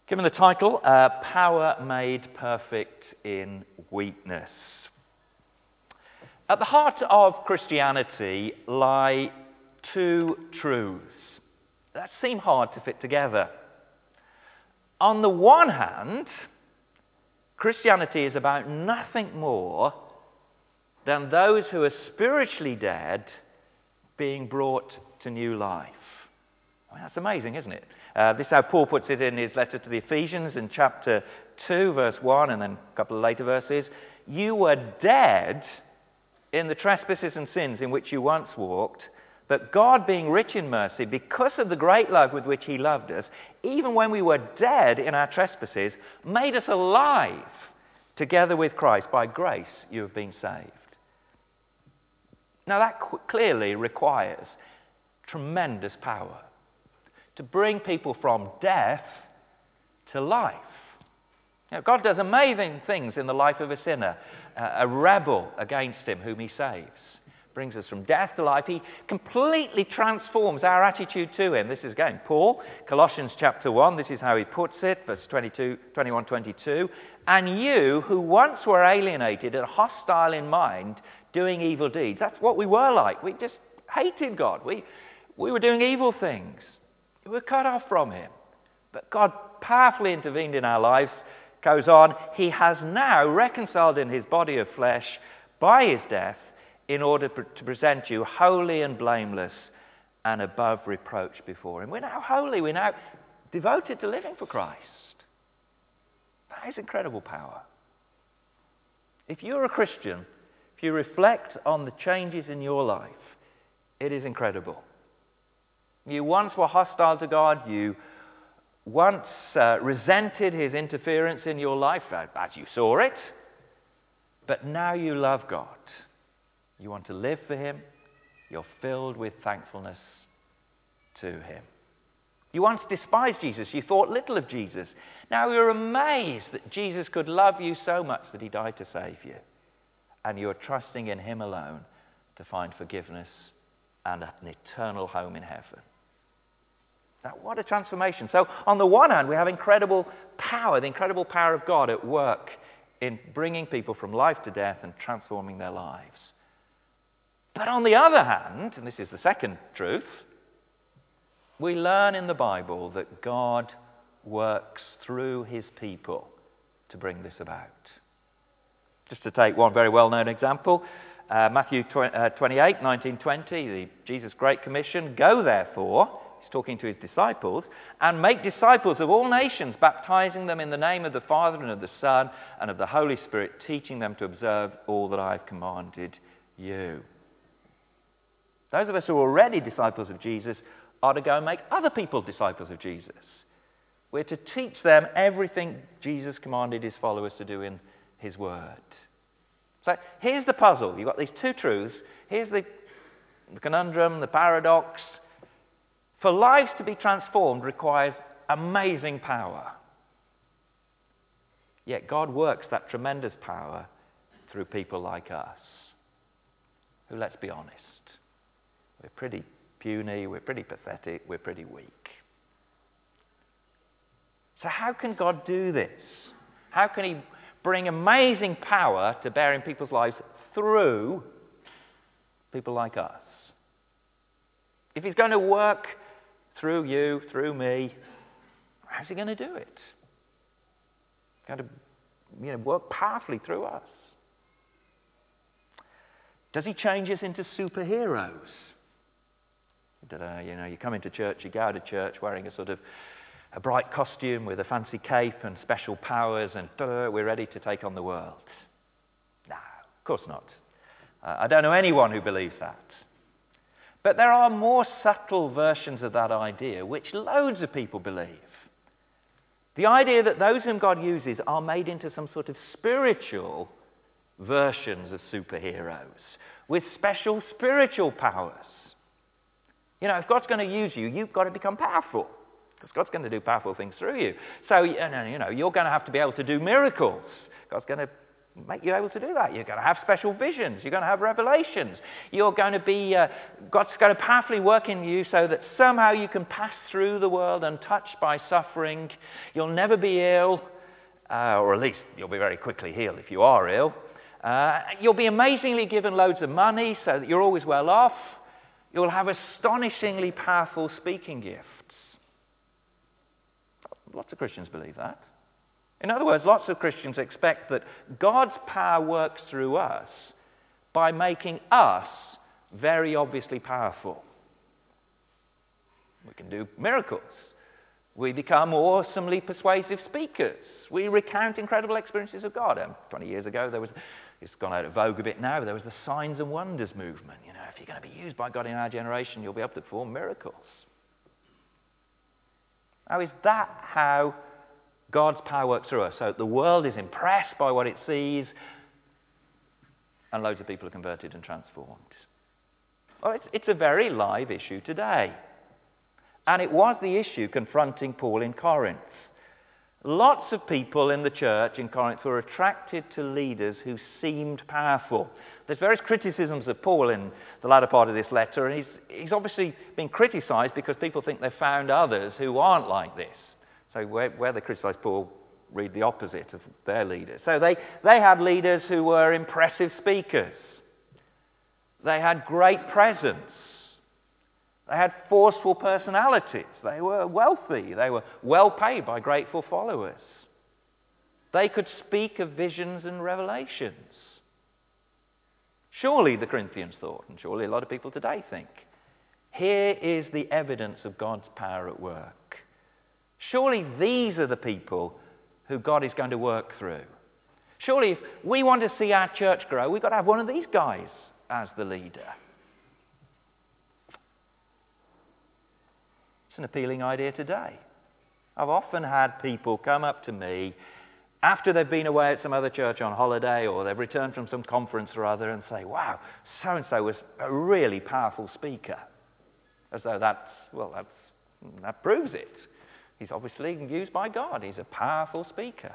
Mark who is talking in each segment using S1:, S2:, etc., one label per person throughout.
S1: Given the title, Power Made Perfect in Weakness. At the heart of Christianity lie two truths that seem hard to fit together. On the one hand, Christianity is about nothing more than those who are spiritually dead being brought to new life. I mean, that's amazing, isn't it? This is how Paul puts it in his letter to the Ephesians in chapter 2, verse 1, and then a couple of later verses. You were dead in the trespasses and sins in which you once walked, but God, being rich in mercy, because of the great love with which he loved us, even when we were dead in our trespasses, made us alive together with Christ. By grace you have been saved. Now that clearly requires tremendous power to bring people from death to life. You know, God does amazing things in the life of a sinner, a rebel against him whom he saves. Brings us from death to life. He completely transforms our attitude to him. This is again Paul, Colossians chapter 1, this is how he puts it, verse 21, 22. And you who once were alienated and hostile in mind, doing evil deeds. That's what we were like. We just hated God. We were doing evil things. We were cut off from him. But God powerfully intervened in our lives. Goes on, he has now reconciled in his body of flesh by his death in order to present you holy and blameless and above reproach before him. We're now holy. We're now devoted to living for Christ. That is incredible power. If you're a Christian, if you reflect on the changes in your life, it is incredible. You once were hostile to God. You once resented his interference in your life as you saw it. But now you love God. You want to live for him. You're filled with thankfulness to him. You once despised Jesus. You thought little of Jesus. Now you're amazed that Jesus could love you so much that he died to save you. And you're trusting in him alone to find forgiveness and an eternal home in heaven. Now, what a transformation. So on the one hand, we have incredible power, the incredible power of God at work in bringing people from life to death and transforming their lives. But on the other hand, and this is the second truth, we learn in the Bible that God works through his people to bring this about. Just to take one very well-known example, Matthew 28, 19, 20, the Jesus' Great Commission, go therefore, he's talking to his disciples, and make disciples of all nations, baptizing them in the name of the Father and of the Son and of the Holy Spirit, teaching them to observe all that I have commanded you. Those of us who are already disciples of Jesus are to go and make other people disciples of Jesus. We're to teach them everything Jesus commanded his followers to do in his word. So here's the puzzle. You've got these two truths. Here's the conundrum, the paradox. For lives to be transformed requires amazing power. Yet God works that tremendous power through people like us, who, let's be honest, we're pretty puny, we're pretty pathetic, we're pretty weak. So how can God do this? How can he bring amazing power to bear in people's lives through people like us? If he's going to work through you, through me, how's he going to do it? He's going to work powerfully through us. Does he change us into superheroes? You come into church, you go out of church wearing a bright costume with a fancy cape and special powers, and we're ready to take on the world. No, of course not. I don't know anyone who believes that. But there are more subtle versions of that idea, which loads of people believe. The idea that those whom God uses are made into some sort of spiritual versions of superheroes with special spiritual powers. You know, if God's going to use you, you've got to become powerful, because God's going to do powerful things through you. So, you're going to have to be able to do miracles. God's going to make you able to do that. You're going to have special visions. You're going to have revelations. You're going to be, God's going to powerfully work in you so that somehow you can pass through the world untouched by suffering. You'll never be ill, or at least you'll be very quickly healed if you are ill. You'll be amazingly given loads of money so that you're always well off. You'll have astonishingly powerful speaking gifts. Lots of Christians believe that. In other words, lots of Christians expect that God's power works through us by making us very obviously powerful. We can do miracles. We become awesomely persuasive speakers. We recount incredible experiences of God. 20 years ago, it's gone out of vogue a bit now, there was the signs and wonders movement. You know, if you're going to be used by God in our generation, you'll be able to perform miracles. Now, is that how God's power works through us? So the world is impressed by what it sees, and loads of people are converted and transformed. Well, it's a very live issue today. And it was the issue confronting Paul in Corinth. Lots of people in the church in Corinth were attracted to leaders who seemed powerful. There's various criticisms of Paul in the latter part of this letter, and he's obviously been criticized because people think they've found others who aren't like this. So where they criticize Paul, read the opposite of their leaders. So they had leaders who were impressive speakers. They had great presence. They had forceful personalities. They were wealthy. They were well paid by grateful followers. They could speak of visions and revelations. Surely, the Corinthians thought, and surely a lot of people today think, here is the evidence of God's power at work. Surely these are the people who God is going to work through. Surely if we want to see our church grow, we've got to have one of these guys as the leader. It's an appealing idea today. I've often had people come up to me after they've been away at some other church on holiday or they've returned from some conference or other and say, wow, so-and-so was a really powerful speaker. As though that proves it. He's obviously used by God. He's a powerful speaker.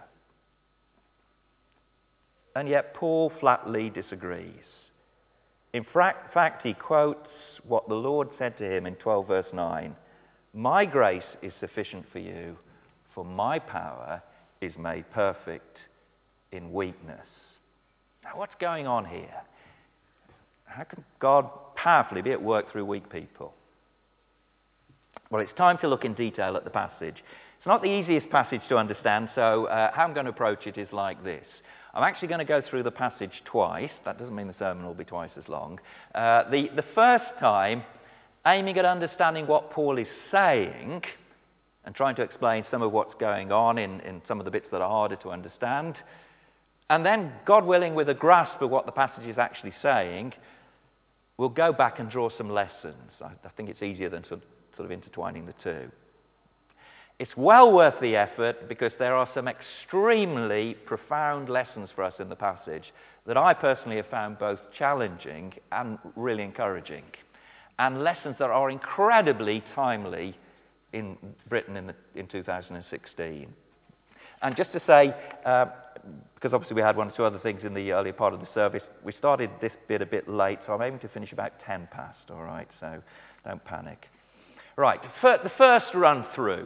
S1: And yet Paul flatly disagrees. In fact, he quotes what the Lord said to him in 12 verse 9. My grace is sufficient for you, for my power is made perfect in weakness. Now, what's going on here? How can God powerfully be at work through weak people? Well, it's time to look in detail at the passage. It's not the easiest passage to understand, so how I'm going to approach it is like this. I'm actually going to go through the passage twice. That doesn't mean the sermon will be twice as long. The first time, aiming at understanding what Paul is saying and trying to explain some of what's going on in some of the bits that are harder to understand. And then, God willing, with a grasp of what the passage is actually saying, we'll go back and draw some lessons. I think it's easier than sort of intertwining the two. It's well worth the effort because there are some extremely profound lessons for us in the passage that I personally have found both challenging and really encouraging. And lessons that are incredibly timely in Britain in 2016. And just to say, because obviously we had one or two other things in the earlier part of the service, we started this bit a bit late, so I'm aiming to finish about 10 past, all right? So don't panic. Right, the first run through.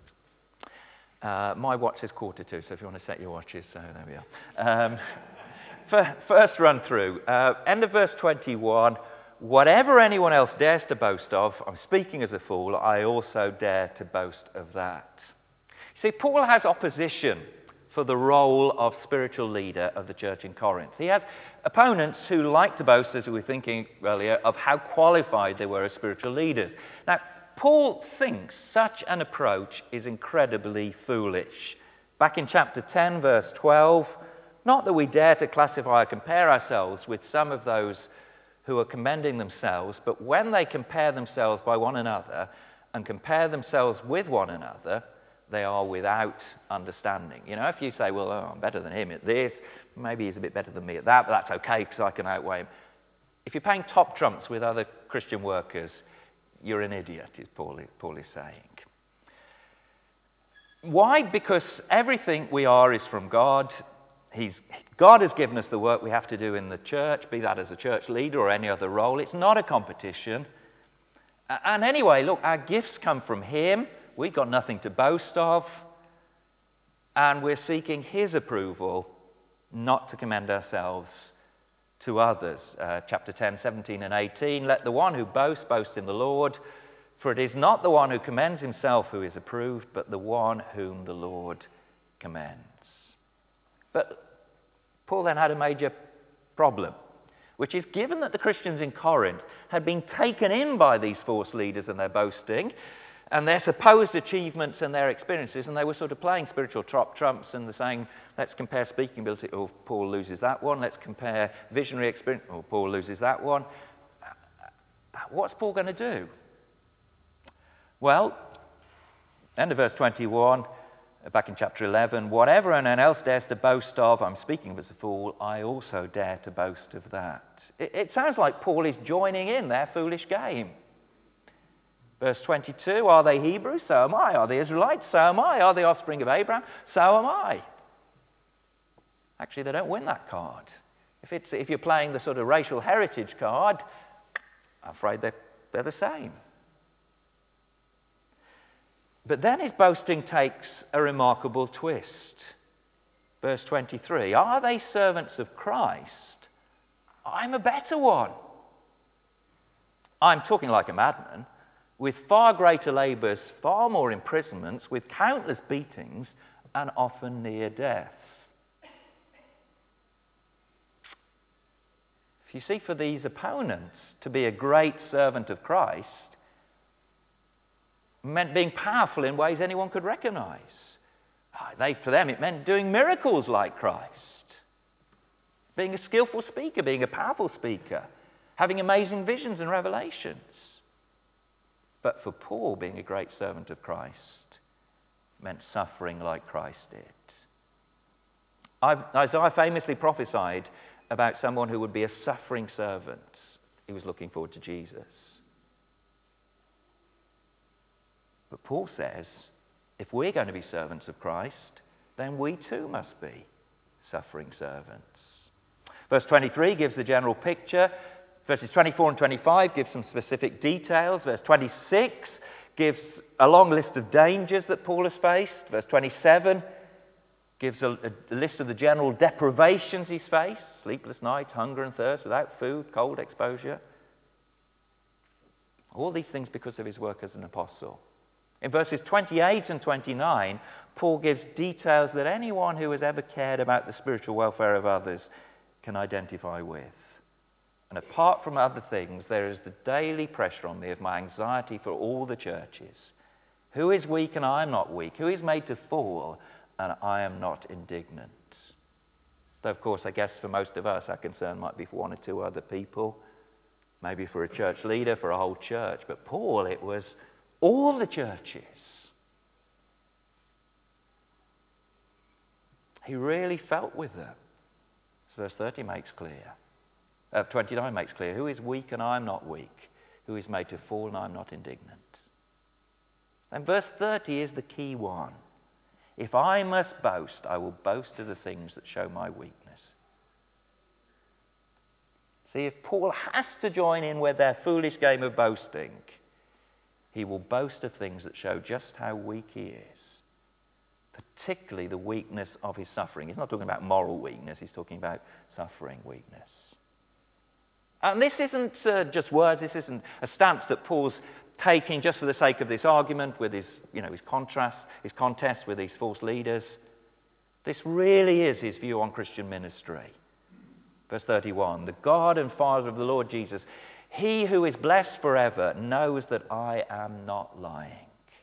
S1: My watch says 1:45, so if you want to set your watches, so there we are. First run through. End of verse 21. Whatever anyone else dares to boast of, I'm speaking as a fool, I also dare to boast of that. See, Paul has opposition for the role of spiritual leader of the church in Corinth. He has opponents who like to boast, as we were thinking earlier, of how qualified they were as spiritual leaders. Now, Paul thinks such an approach is incredibly foolish. Back in chapter 10, verse 12, not that we dare to classify or compare ourselves with some of those who are commending themselves, but when they compare themselves by one another and compare themselves with one another, they are without understanding. You know, if you say, well, I'm better than him at this, maybe he's a bit better than me at that, but that's okay because I can outweigh him. If you're playing top trumps with other Christian workers, you're an idiot, is Paul is saying. Why? Because everything we are is from God. God has given us the work we have to do in the church, be that as a church leader or any other role. It's not a competition. And anyway, look, our gifts come from him. We've got nothing to boast of. And we're seeking his approval, not to commend ourselves to others. Chapter 10, 17 and 18. Let the one who boasts boast in the Lord, for it is not the one who commends himself who is approved, but the one whom the Lord commends. But Paul then had a major problem, which is given that the Christians in Corinth had been taken in by these false leaders and their boasting and their supposed achievements and their experiences, and they were sort of playing spiritual trumps and they're saying, let's compare speaking ability, oh, Paul loses that one. Let's compare visionary experience, oh, Paul loses that one. What's Paul going to do? Well, end of verse 21, back in chapter 11, whatever anyone else dares to boast of, I'm speaking as a fool, I also dare to boast of that. It sounds like Paul is joining in their foolish game. Verse 22, are they Hebrews? So am I. Are they Israelites? So am I. Are they offspring of Abraham? So am I. Actually, they don't win that card. If you're playing the sort of racial heritage card, I'm afraid they're the same. But then his boasting takes a remarkable twist. Verse 23, are they servants of Christ? I'm a better one. I'm talking like a madman, with far greater labours, far more imprisonments, with countless beatings, and often near death. If you see, for these opponents, to be a great servant of Christ meant being powerful in ways anyone could recognize. For them, it meant doing miracles like Christ, being a skillful speaker, being a powerful speaker, having amazing visions and revelations. But for Paul, being a great servant Christ meant suffering like Christ did. Isaiah famously prophesied about someone who would be a suffering servant. He was looking forward to Jesus. But Paul says, if we're going to be servants of Christ, then we too must be suffering servants. Verse 23 gives the general picture. Verses 24 and 25 give some specific details. Verse 26 gives a long list of dangers that Paul has faced. Verse 27 gives a list of the general deprivations he's faced: sleepless nights, hunger and thirst, without food, cold exposure. All these things because of his work as an apostle. In verses 28 and 29, Paul gives details that anyone who has ever cared about the spiritual welfare of others can identify with. And apart from other things, there is the daily pressure on me of my anxiety for all the churches. Who is weak and I am not weak? Who is made to fall and I am not indignant? Though, of course, I guess for most of us, our concern might be for one or two other people, maybe for a church leader, for a whole church. But Paul, it was all the churches. He really felt with them. As verse 30 makes clear. 29 makes clear, who is weak and I am not weak? Who is made to fall and I am not indignant? And verse 30 is the key one. If I must boast, I will boast of the things that show my weakness. See, if Paul has to join in with their foolish game of boasting, he will boast of things that show just how weak he is, particularly the weakness of his suffering. He's not talking about moral weakness, he's talking about suffering weakness. And this isn't just words, this isn't a stance that Paul's taking just for the sake of this argument with his contest with these false leaders. This really is his view on Christian ministry. Verse 31, the God and Father of the Lord Jesus, he who is blessed forever, knows that I am not lying.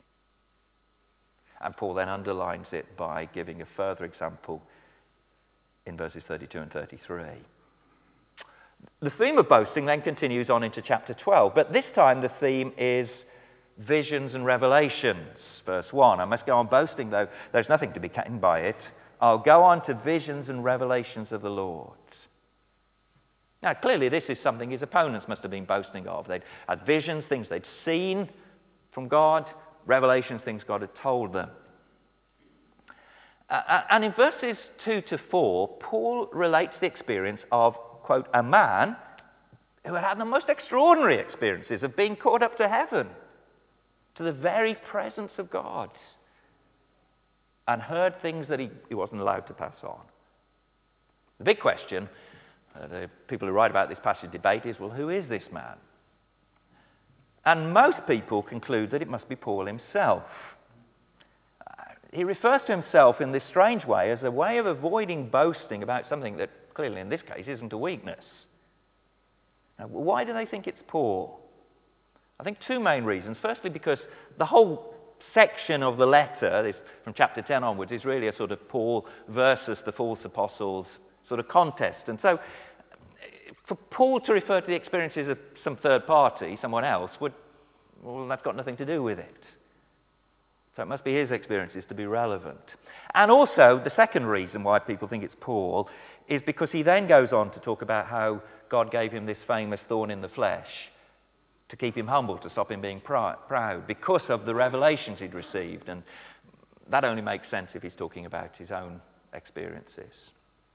S1: And Paul then underlines it by giving a further example in verses 32 and 33. The theme of boasting then continues on into chapter 12, but this time the theme is visions and revelations. Verse 1, I must go on boasting, though there's nothing to be gained by it. I'll go on to visions and revelations of the Lord. Now, clearly this is something his opponents must have been boasting of. They'd had visions, things they'd seen from God, revelations, things God had told them. And in verses 2 to 4, Paul relates the experience of, quote, a man who had the most extraordinary experiences of being caught up to heaven, to the very presence of God, and heard things that he wasn't allowed to pass on. The big question, the people who write about this passage debate is, well, who is this man? And most people conclude that it must be Paul himself. He refers to himself in this strange way as a way of avoiding boasting about something that clearly in this case isn't a weakness. Now, why do they think it's Paul? I think two main reasons. Firstly, because the whole section of the letter, this, from chapter 10 onwards, is really a sort of Paul versus the false apostles sort of contest. And so for Paul to refer to the experiences of some third party, someone else, that's got nothing to do with it. So it must be his experiences to be relevant. And also, the second reason why people think it's Paul is because he then goes on to talk about how God gave him this famous thorn in the flesh to keep him humble, to stop him being proud, because of the revelations he'd received. And that only makes sense if he's talking about his own experiences.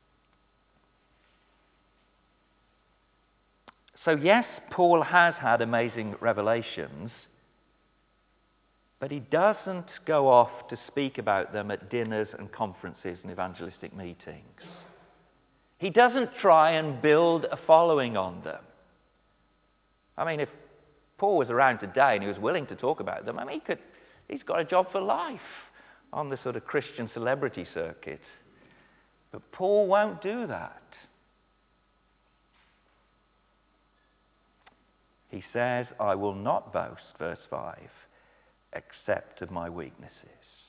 S1: So yes, Paul has had amazing revelations, but he doesn't go off to speak about them at dinners and conferences and evangelistic meetings. He doesn't try and build a following on them. I mean, if Paul was around today and he was willing to talk about them, I mean, he's got a job for life on the sort of Christian celebrity circuit. But Paul won't do that. He says, I will not boast, verse 5, except of my weaknesses.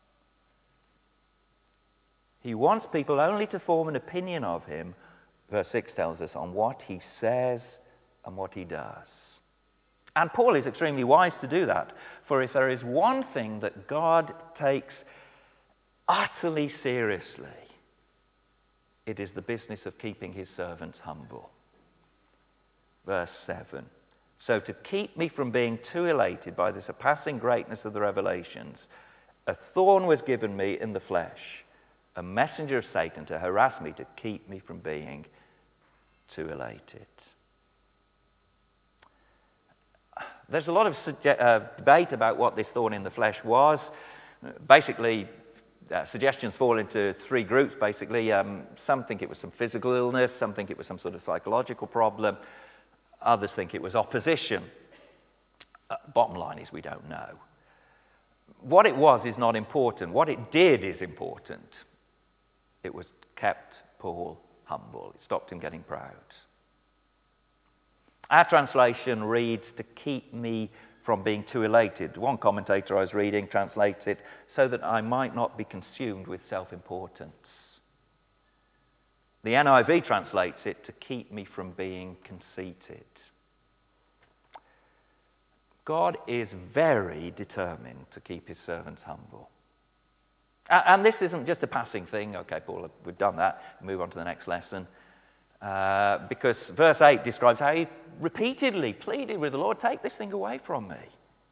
S1: He wants people only to form an opinion of him, verse 6 tells us, on what he says and what he does. And Paul is extremely wise to do that, for if there is one thing that God takes utterly seriously, it is the business of keeping his servants humble. Verse 7. So to keep me from being too elated by the surpassing greatness of the revelations, a thorn was given me in the flesh, a messenger of Satan to harass me, to keep me from being too elated. There's a lot of debate about what this thorn in the flesh was. Basically, suggestions fall into three groups, basically. Some think it was some physical illness, some think it was some sort of psychological problem, others think it was opposition. Bottom line is we don't know. What it was is not important. What it did is important. It was kept Paul humble. It stopped him getting proud. Our translation reads, to keep me from being too elated. One commentator I was reading translates it, so that I might not be consumed with self-importance. The NIV translates it, to keep me from being conceited. God is very determined to keep his servants humble. And this isn't just a passing thing. Okay, Paul, we've done that. Move on to the next lesson. Because verse 8 describes how he repeatedly pleaded with the Lord, take this thing away from me.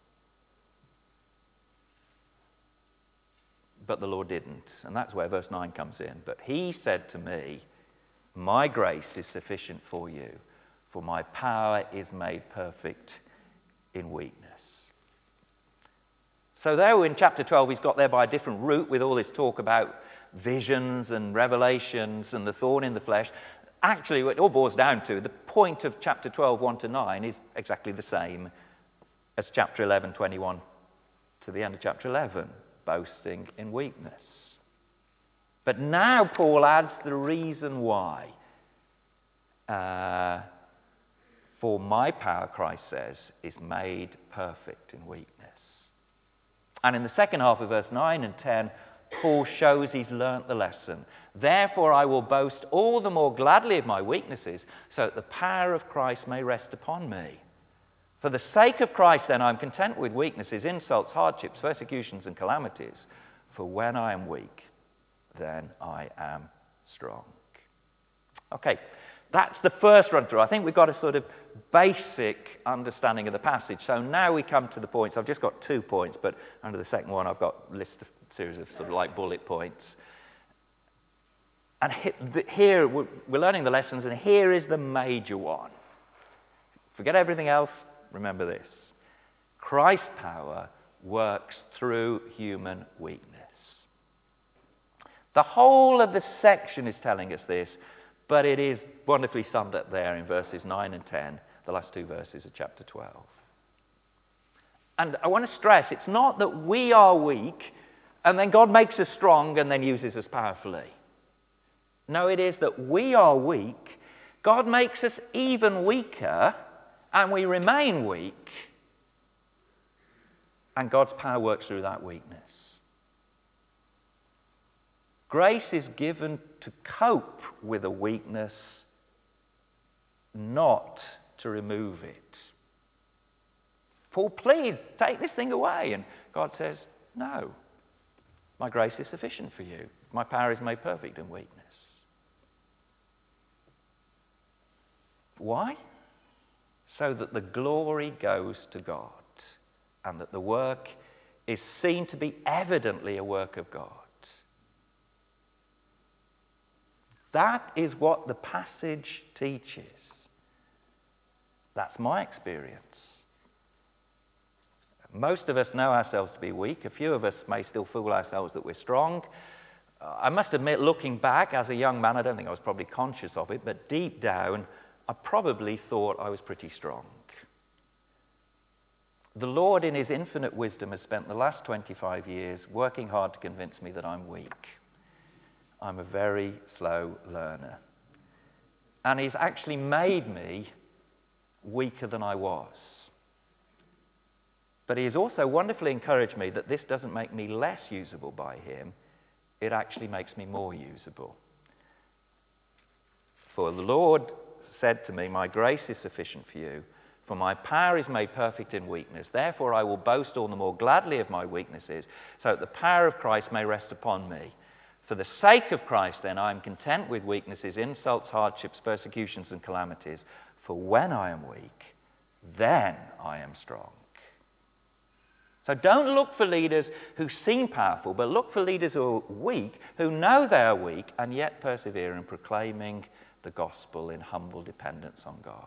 S1: But the Lord didn't. And that's where verse 9 comes in. But he said to me, my grace is sufficient for you, for my power is made perfect in weakness. So there in chapter 12, he's got there by a different route with all this talk about visions and revelations and the thorn in the flesh. Actually, what it all boils down to, the point of chapter 12, 1 to 9, is exactly the same as chapter 11, 21 to the end of chapter 11, boasting in weakness. But now Paul adds the reason why. For my power, Christ says, is made perfect in weakness. And in the second half of verse 9 and 10, Paul shows he's learnt the lesson. Therefore, I will boast all the more gladly of my weaknesses, so that the power of Christ may rest upon me. For the sake of Christ, then, I'm content with weaknesses, insults, hardships, persecutions, and calamities. For when I am weak, then I am strong. Okay, that's the first run through. I think we've got a sort of basic understanding of the passage. So now we come to the points. I've just got 2 points, but under the second one I've got a series of sort of like bullet points. And here we're learning the lessons, and here is the major one. Forget everything else, remember this. Christ's power works through human weakness. The whole of the section is telling us this, but it is wonderfully summed up there in verses 9 and 10, the last two verses of chapter 12. And I want to stress, it's not that we are weak, and then God makes us strong and then uses us powerfully. No, it is that we are weak, God makes us even weaker, and we remain weak, and God's power works through that weakness. Grace is given to cope with a weakness, not to remove it. Paul pleads, take this thing away, and God says, no, my grace is sufficient for you. My power is made perfect in weakness. Why? So that the glory goes to God and that the work is seen to be evidently a work of God. That is what the passage teaches. That's my experience. Most of us know ourselves to be weak. A few of us may still fool ourselves that we're strong. I must admit, looking back as a young man, I don't think I was probably conscious of it, but deep down, I probably thought I was pretty strong. The Lord, in his infinite wisdom, has spent the last 25 years working hard to convince me that I'm weak. I'm a very slow learner. And he's actually made me weaker than I was. But he has also wonderfully encouraged me that this doesn't make me less usable by him. It actually makes me more usable. For the Lord said to me, my grace is sufficient for you, for my power is made perfect in weakness. Therefore I will boast all the more gladly of my weaknesses, so that the power of Christ may rest upon me. For the sake of Christ, then, I am content with weaknesses, insults, hardships, persecutions, and calamities. For when I am weak, then I am strong. So don't look for leaders who seem powerful, but look for leaders who are weak, who know they are weak, and yet persevere in proclaiming the gospel in humble dependence on God.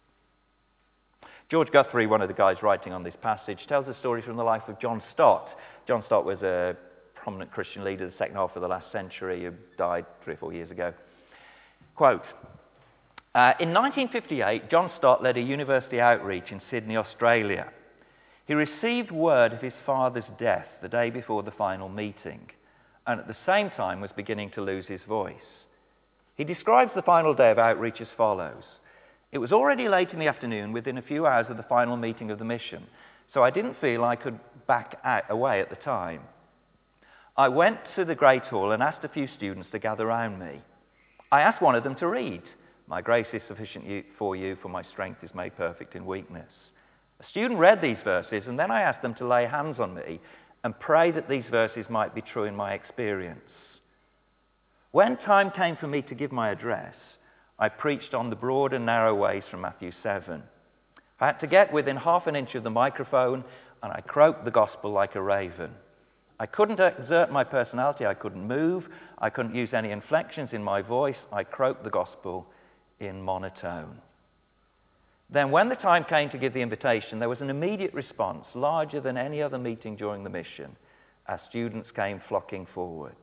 S1: George Guthrie, one of the guys writing on this passage, tells a story from the life of John Stott. John Stott was a prominent Christian leader of the second half of the last century who died 3 or 4 years ago. Quote, in 1958, John Stott led a university outreach in Sydney, Australia. He received word of his father's death the day before the final meeting, and at the same time was beginning to lose his voice. He describes the final day of outreach as follows. It was already late in the afternoon, within a few hours of the final meeting of the mission, so I didn't feel I could back away at the time. I went to the Great Hall and asked a few students to gather around me. I asked one of them to read, "My grace is sufficient for you, for my strength is made perfect in weakness." A student read these verses, and then I asked them to lay hands on me and pray that these verses might be true in my experience. When time came for me to give my address, I preached on the broad and narrow ways from Matthew 7. I had to get within half an inch of the microphone, and I croaked the gospel like a raven. I couldn't exert my personality, I couldn't move, I couldn't use any inflections in my voice. I croaked the gospel in monotone. Then when the time came to give the invitation, there was an immediate response, larger than any other meeting during the mission, as students came flocking forward.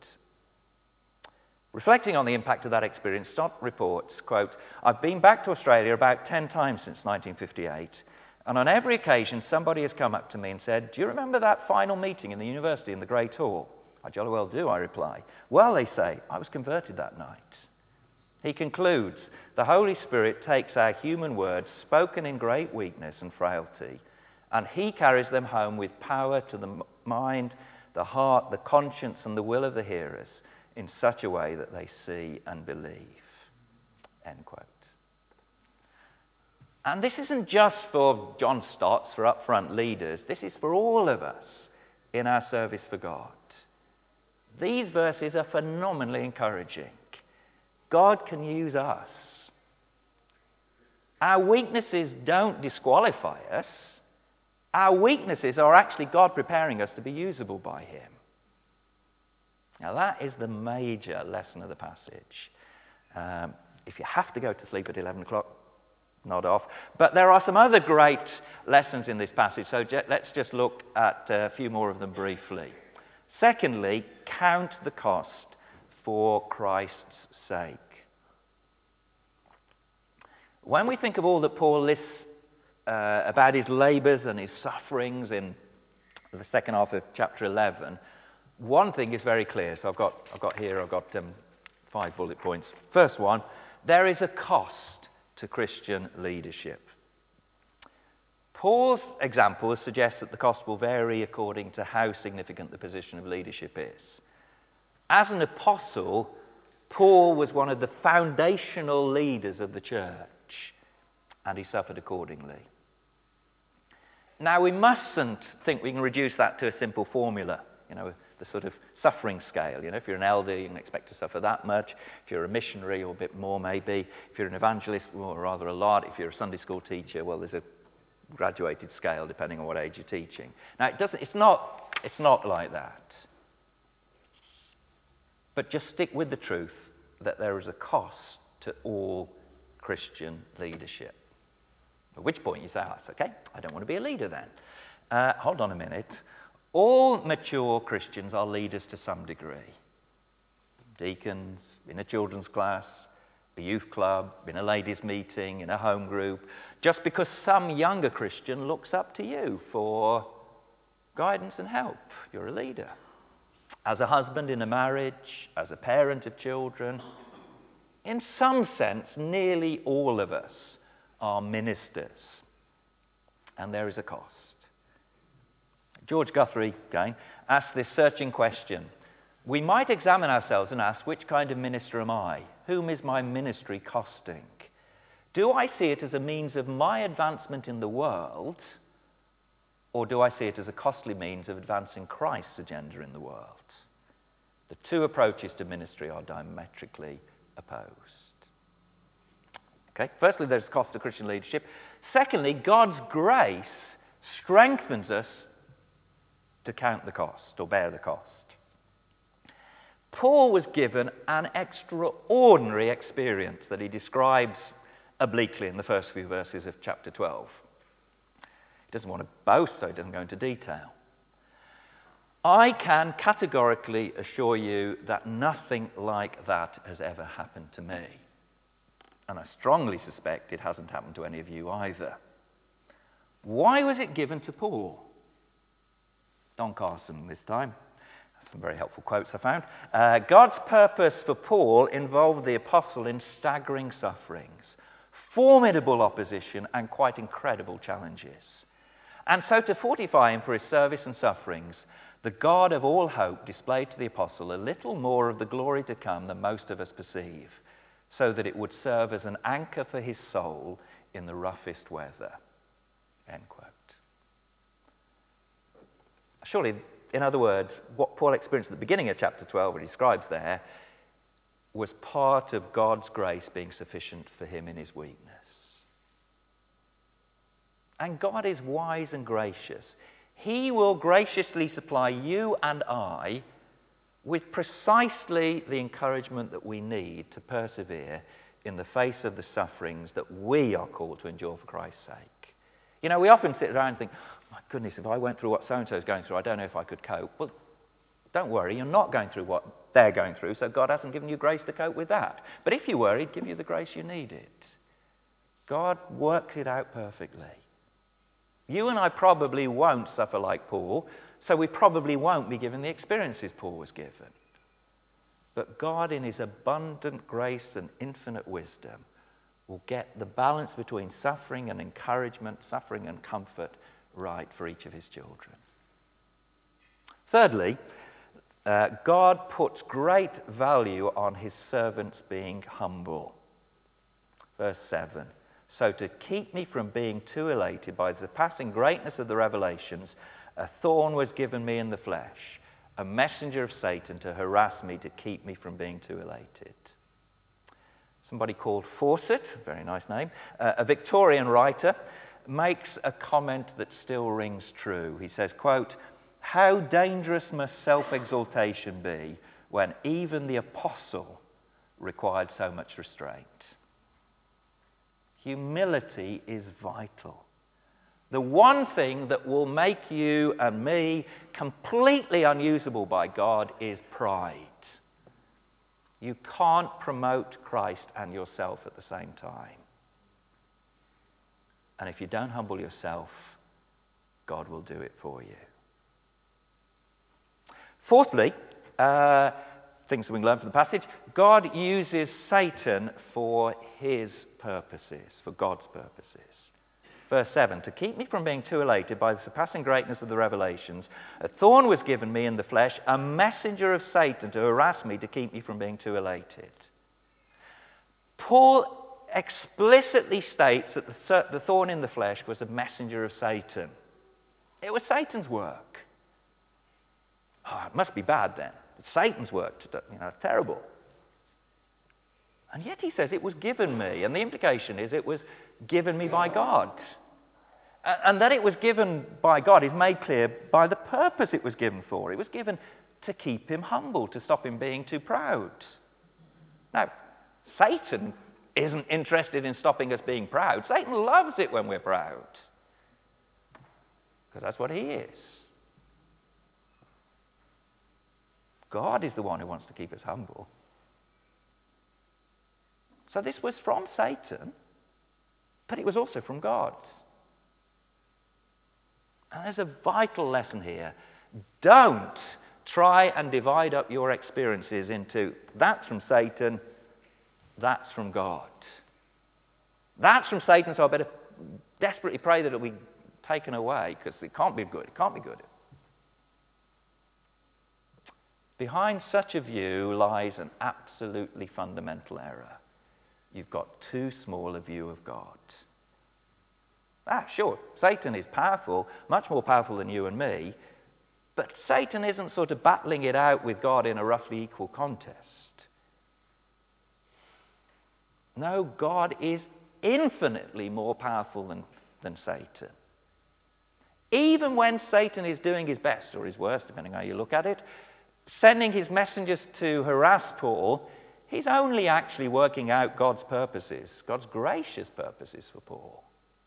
S1: Reflecting on the impact of that experience, Stott reports, quote, I've been back to Australia about 10 times since 1958, and on every occasion somebody has come up to me and said, do you remember that final meeting in the university in the Great Hall? I jolly well do, I reply. Well, they say, I was converted that night. He concludes, the Holy Spirit takes our human words, spoken in great weakness and frailty, and he carries them home with power to the mind, the heart, the conscience, and the will of the hearers, in such a way that they see and believe. End quote. And this isn't just for John Stotts, for upfront leaders. This is for all of us in our service for God. These verses are phenomenally encouraging. God can use us. Our weaknesses don't disqualify us. Our weaknesses are actually God preparing us to be usable by him. Now, that is the major lesson of the passage. If you have to go to sleep at 11 o'clock, nod off. But there are some other great lessons in this passage, so let's just look at a few more of them briefly. Secondly, count the cost for Christ's sake. When we think of all that Paul lists about his labours and his sufferings in the second half of chapter 11, one thing is very clear. So I've got 5 bullet points. First one, there is a cost to Christian leadership. Paul's example suggests that the cost will vary according to how significant the position of leadership is. As an apostle, Paul was one of the foundational leaders of the church, and he suffered accordingly. Now, we mustn't think we can reduce that to a simple formula, the sort of suffering scale. If you're an elder, you can expect to suffer that much. If you're a missionary, or a bit more maybe. If you're an evangelist, well, rather a lot. If you're a Sunday school teacher, well, there's a graduated scale depending on what age you're teaching. Now, it's not like that. But just stick with the truth that there is a cost to all Christian leadership. At which point you say, that's okay, I don't want to be a leader then. Hold on a minute. All mature Christians are leaders to some degree. Deacons, in a children's class, a youth club, in a ladies' meeting, in a home group. Just because some younger Christian looks up to you for guidance and help, you're a leader. As a husband in a marriage, as a parent of children, in some sense, nearly all of us are ministers. And there is a cost. George Guthrie, again, asked this searching question. We might examine ourselves and ask, which kind of minister am I? Whom is my ministry costing? Do I see it as a means of my advancement in the world, or do I see it as a costly means of advancing Christ's agenda in the world? The two approaches to ministry are diametrically opposed. Okay, firstly, there's cost to Christian leadership. Secondly, God's grace strengthens us to count the cost or bear the cost. Paul was given an extraordinary experience that he describes obliquely in the first few verses of chapter 12. He doesn't want to boast, so he doesn't go into detail. I can categorically assure you that nothing like that has ever happened to me. And I strongly suspect it hasn't happened to any of you either. Why was it given to Paul? Don Carson this time. Some very helpful quotes I found. God's purpose for Paul involved the apostle in staggering sufferings, formidable opposition, and quite incredible challenges. And so to fortify him for his service and sufferings, the God of all hope displayed to the apostle a little more of the glory to come than most of us perceive, so that it would serve as an anchor for his soul in the roughest weather. End quote. Surely, in other words, what Paul experienced at the beginning of chapter 12, what he describes there, was part of God's grace being sufficient for him in his weakness. And God is wise and gracious. He will graciously supply you and I with precisely the encouragement that we need to persevere in the face of the sufferings that we are called to endure for Christ's sake. We often sit around and think, my goodness, if I went through what so-and-so is going through, I don't know if I could cope. Well, don't worry, you're not going through what they're going through, so God hasn't given you grace to cope with that. But if you were, he'd give you the grace you needed. God works it out perfectly. You and I probably won't suffer like Paul, so we probably won't be given the experiences Paul was given. But God, in his abundant grace and infinite wisdom, will get the balance between suffering and encouragement, suffering and comfort right for each of his children. Thirdly, God puts great value on his servants being humble. Verse 7. So to keep me from being too elated by the surpassing greatness of the revelations, a thorn was given me in the flesh, a messenger of Satan to harass me, to keep me from being too elated. Somebody called Fawcett, very nice name, a Victorian writer, makes a comment that still rings true. He says, quote, "How dangerous must self-exaltation be when even the apostle required so much restraint. Humility is vital. The one thing that will make you and me completely unusable by God is pride. You can't promote Christ and yourself at the same time. And if you don't humble yourself, God will do it for you. Fourthly, things that we can learn from the passage, God uses Satan for his purposes, for God's purposes. Verse 7, to keep me from being too elated by the surpassing greatness of the revelations, a thorn was given me in the flesh, a messenger of Satan to harass me, to keep me from being too elated. Paul explicitly states that the thorn in the flesh was a messenger of Satan. It was Satan's work. Oh, it must be bad then. It's Satan's work. It's terrible. And yet he says it was given me. And the implication is it was given me by God. And that it was given by God is made clear by the purpose it was given for. It was given to keep him humble, to stop him being too proud. Now, Satan isn't interested in stopping us being proud. Satan loves it when we're proud. Because that's what he is. God is the one who wants to keep us humble. So this was from Satan, but it was also from God. And there's a vital lesson here. Don't try and divide up your experiences into that's from Satan, that's from God. That's from Satan, so I better desperately pray that it'll be taken away because it can't be good. It can't be good. Behind such a view lies an absolutely fundamental error. You've got too small a view of God. Sure, Satan is powerful, much more powerful than you and me, but Satan isn't sort of battling it out with God in a roughly equal contest. No, God is infinitely more powerful than Satan. Even when Satan is doing his best, or his worst, depending on how you look at it, sending his messengers to harass Paul, he's only actually working out God's purposes, God's gracious purposes for Paul.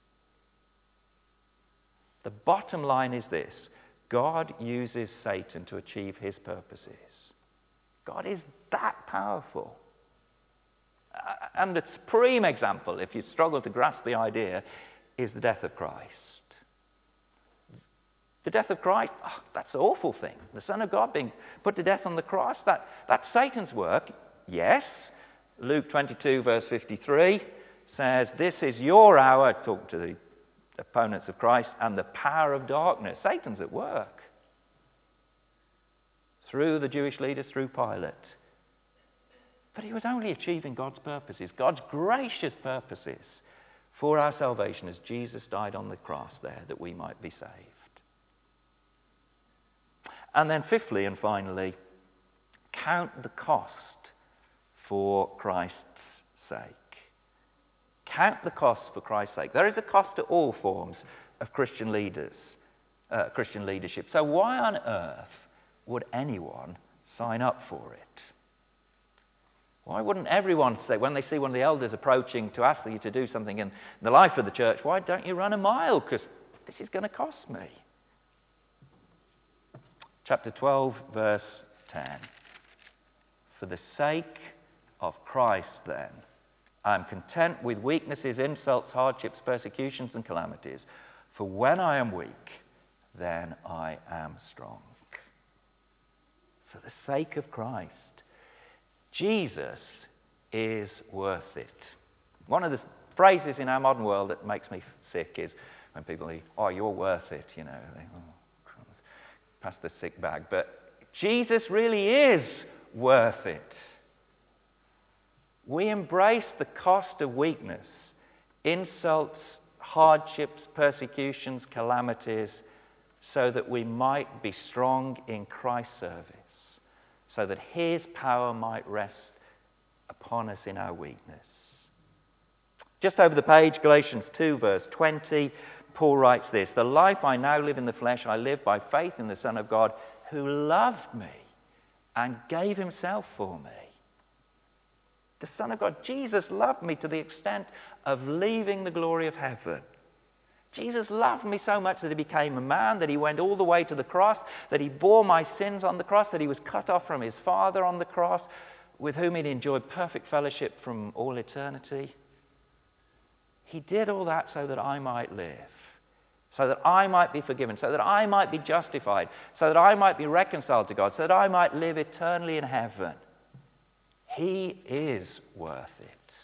S1: The bottom line is this: God uses Satan to achieve his purposes. God is that powerful. And the supreme example, if you struggle to grasp the idea, is the death of Christ. The death of Christ, that's an awful thing. The Son of God being put to death on the cross, that's Satan's work, yes. Luke 22, verse 53 says, this is your hour, talk to the opponents of Christ, and the power of darkness. Satan's at work. Through the Jewish leaders, through Pilate. But he was only achieving God's purposes, God's gracious purposes for our salvation as Jesus died on the cross there that we might be saved. And then fifthly and finally, count the cost for Christ's sake. Count the cost for Christ's sake. There is a cost to all forms of Christian leadership. So why on earth would anyone sign up for it? Why wouldn't everyone say, when they see one of the elders approaching to ask you to do something in the life of the church, why don't you run a mile? Because this is going to cost me. Chapter 12, verse 10. For the sake of Christ, then, I am content with weaknesses, insults, hardships, persecutions, and calamities. For when I am weak, then I am strong. For the sake of Christ, Jesus is worth it. One of the phrases in our modern world that makes me sick is when people say, oh, you're worth it, you know. Pass the sick bag. But Jesus really is worth it. We embrace the cost of weakness, insults, hardships, persecutions, calamities, so that we might be strong in Christ's service, so that his power might rest upon us in our weakness. Just over the page, Galatians 2, verse 20, Paul writes this: the life I now live in the flesh, I live by faith in the Son of God who loved me and gave himself for me. The Son of God, Jesus loved me to the extent of leaving the glory of heaven. Jesus loved me so much that he became a man, that he went all the way to the cross, that he bore my sins on the cross, that he was cut off from his Father on the cross, with whom he'd enjoyed perfect fellowship from all eternity. He did all that so that I might live, so that I might be forgiven, so that I might be justified, so that I might be reconciled to God, so that I might live eternally in heaven. He is worth it.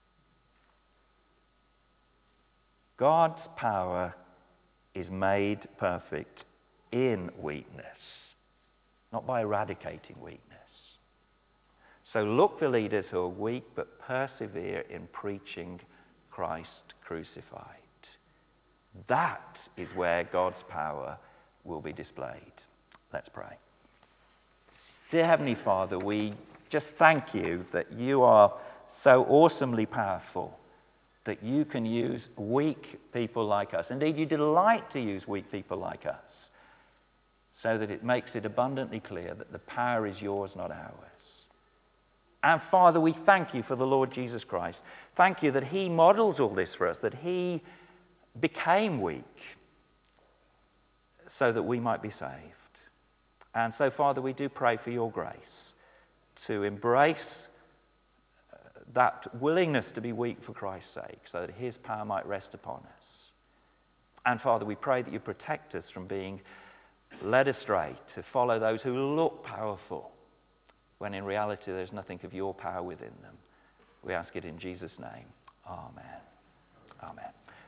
S1: God's power is made perfect in weakness, not by eradicating weakness. So look for leaders who are weak but persevere in preaching Christ crucified. That is where God's power will be displayed. Let's pray. Dear Heavenly Father, we just thank you that you are so awesomely powerful, that you can use weak people like us. Indeed, you delight to use weak people like us, so that it makes it abundantly clear that the power is yours, not ours. And Father, we thank you for the Lord Jesus Christ. Thank you that he models all this for us, that he became weak so that we might be saved. And so, Father, we do pray for your grace to embrace that willingness to be weak for Christ's sake, so that his power might rest upon us. And Father, we pray that you protect us from being led astray to follow those who look powerful, when in reality there's nothing of your power within them. We ask it in Jesus' name. Amen. Amen.